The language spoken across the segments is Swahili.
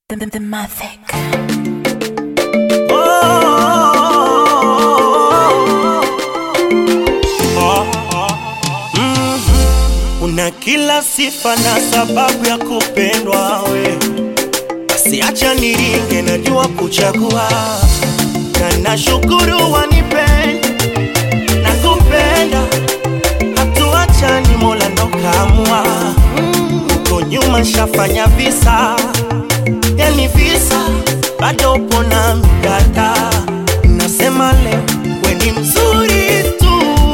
The Mavic. Una kila sifa na sababu ya kupendwa we, basi acha niringe, najua kuchagua, na nashukuru wanipenda na kupenda, hatuachani, Mola ndo kaamua. Uko nyuma shafanya visa, yani visa, bado upo na mdada. Nasema leo we ni mzuri tu,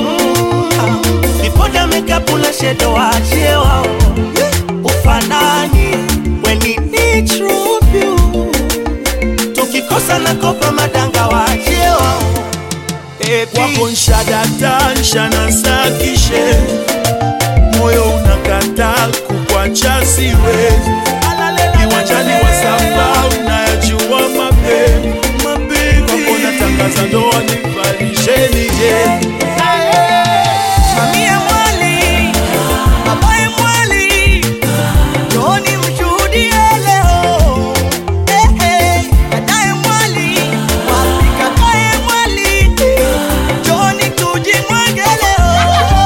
bipoda makeup na shadow achie wao ufanani, we ni true beauty, tukikosa na kopa madanga waachie wao. Wako nshadata nshanasakishe, moyo unakataa kukwacha siwezi. Kiwanjani wa safa unayajua mapenzi, wako natangaza ndoa nivalishe nije. Mamia mwali, babaye mwali, Joni mshuhudie leo. Dadaye mwali, wapika kaye mwali, Joni tujimwage leo.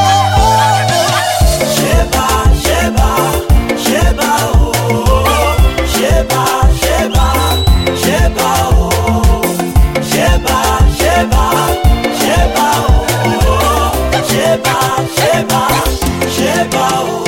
Sheba, sheba, sheba, oh. Sheba, sheba, sheba, oh. Sheba, sheba, sheba, oh. Sheba, sheba, sheba, oh.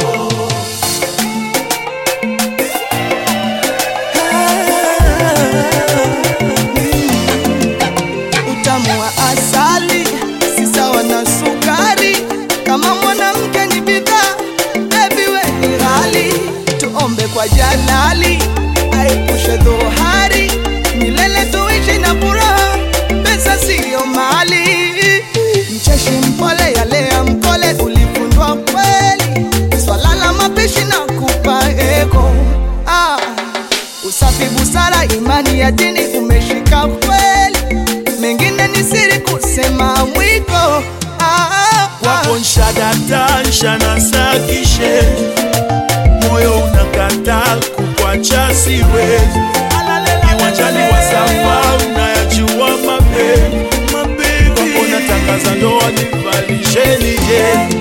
Utamu wa asali si sawa na sukari, kama mwanamke ni bidhaa, baby we ni ghali. Tuombe kwa Jalali aepushe dhohari, milele tuishi na furaha, pesa siyo mali. Mcheshi mpole yale ya mkole, ulifundwa kweli, swala la mapishi na kupa eko. Usafi, busara, imani ya dini umeshika kweli, mengine ni siri kusema mwiko. Wako nshadata nshanasakishe, moyo unakataa kukwacha siwezi. Kiwanjani wa safa unayajua mapenzi, wako natangaza ndoa nivalishe nije.